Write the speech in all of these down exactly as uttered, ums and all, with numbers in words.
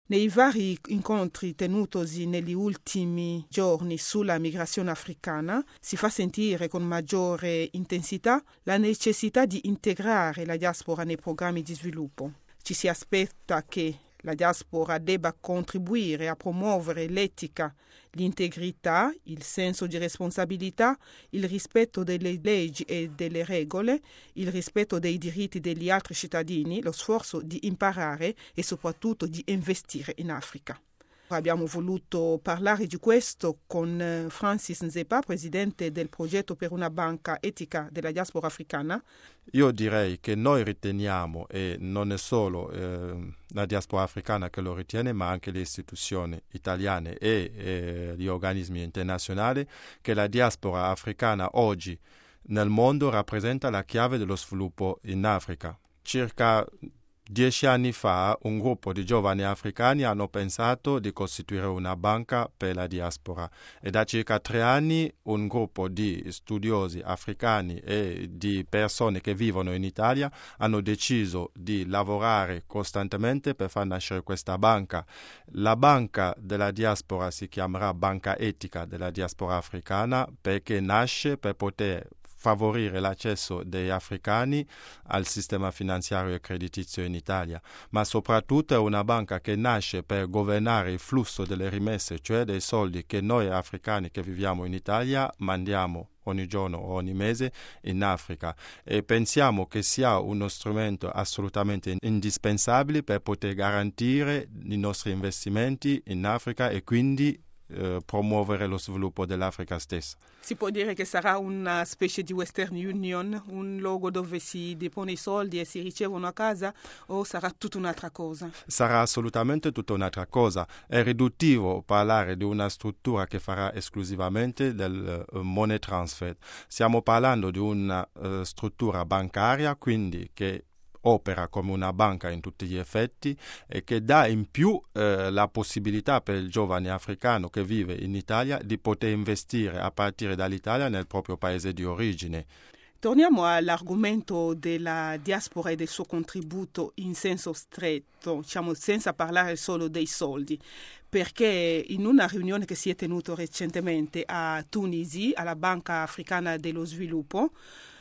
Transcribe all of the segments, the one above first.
Nei vari incontri tenutosi negli ultimi giorni sulla migrazione africana si fa sentire con maggiore intensità la necessità di integrare la diaspora nei programmi di sviluppo. Ci si aspetta che la diaspora debba contribuire a promuovere l'etica, l'integrità, il senso di responsabilità, il rispetto delle leggi e delle regole, il rispetto dei diritti degli altri cittadini, lo sforzo di imparare e soprattutto di investire in Africa. Abbiamo voluto parlare di questo con Francis Nzepa, presidente del progetto per una banca etica della diaspora africana. Io direi che noi riteniamo, e non è solo eh, la diaspora africana che lo ritiene, ma anche le istituzioni italiane e eh, gli organismi internazionali, che la diaspora africana oggi nel mondo rappresenta la chiave dello sviluppo in Africa. Circa Dieci anni fa un gruppo di giovani africani hanno pensato di costituire una banca per la diaspora e da circa tre anni un gruppo di studiosi africani e di persone che vivono in Italia hanno deciso di lavorare costantemente per far nascere questa banca. La banca della diaspora si chiamerà Banca Etica della Diaspora Africana perché nasce per poter favorire l'accesso degli africani al sistema finanziario e creditizio in Italia, ma soprattutto è una banca che nasce per governare il flusso delle rimesse, cioè dei soldi che noi africani che viviamo in Italia mandiamo ogni giorno o ogni mese in Africa, e pensiamo che sia uno strumento assolutamente indispensabile per poter garantire i nostri investimenti in Africa e quindi Eh, promuovere lo sviluppo dell'Africa stessa. Si può dire che sarà una specie di Western Union, un luogo dove si depone i soldi e si ricevono a casa, o sarà tutta un'altra cosa? Sarà assolutamente tutta un'altra cosa. È riduttivo parlare di una struttura che farà esclusivamente del uh, money transfer. Stiamo parlando di una uh, struttura bancaria, quindi che opera come una banca in tutti gli effetti e che dà in più eh, la possibilità per il giovane africano che vive in Italia di poter investire a partire dall'Italia nel proprio paese di origine. Torniamo all'argomento della diaspora e del suo contributo in senso stretto, diciamo senza parlare solo dei soldi, perché in una riunione che si è tenuta recentemente a Tunisi, alla Banca Africana dello Sviluppo,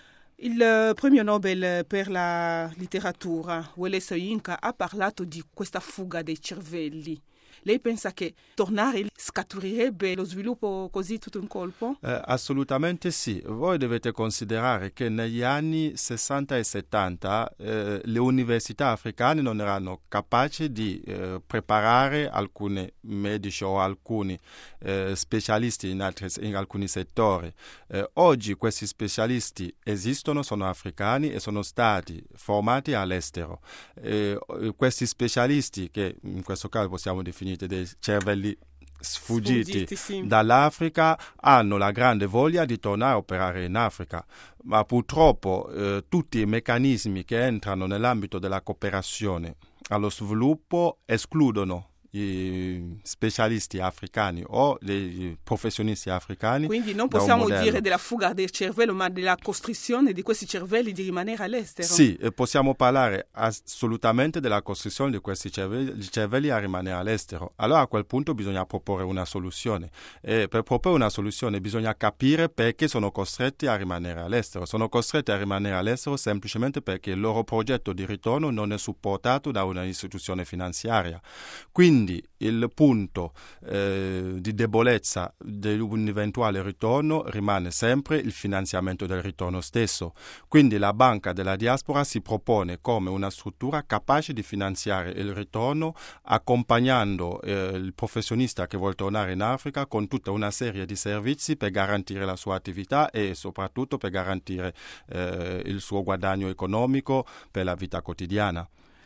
il premio Nobel per la letteratura, Wole Soyinka, ha parlato di questa fuga dei cervelli. Lei pensa che tornare scaturirebbe lo sviluppo così tutto in colpo? Eh, assolutamente sì. Voi dovete considerare che negli anni sessanta e settanta eh, le università africane non erano capaci di eh, preparare alcuni medici o alcuni eh, specialisti in, altri, in alcuni settori. Eh, oggi questi specialisti esistono, sono africani e sono stati formati all'estero. Eh, questi specialisti, che in questo caso possiamo definire dei cervelli sfuggiti, sfuggiti sì. dall'Africa, hanno la grande voglia di tornare a operare in Africa, ma purtroppo eh, tutti i meccanismi che entrano nell'ambito della cooperazione allo sviluppo escludono i specialisti africani o i professionisti africani. Quindi non possiamo dire della fuga del cervello, ma della costrizione di questi cervelli di rimanere all'estero. Sì, possiamo parlare assolutamente della costrizione di questi cervelli, cervelli a rimanere all'estero. Allora a quel punto bisogna proporre una soluzione, e per proporre una soluzione bisogna capire perché sono costretti a rimanere all'estero. Sono costretti a rimanere all'estero semplicemente perché il loro progetto di ritorno non è supportato da una istituzione finanziaria. Quindi Quindi il punto eh, di debolezza di un eventuale ritorno rimane sempre il finanziamento del ritorno stesso. Quindi la Banca della Diaspora si propone come una struttura capace di finanziare il ritorno, accompagnando eh, il professionista che vuole tornare in Africa con tutta una serie di servizi per garantire la sua attività e soprattutto per garantire eh, il suo guadagno economico per la vita quotidiana.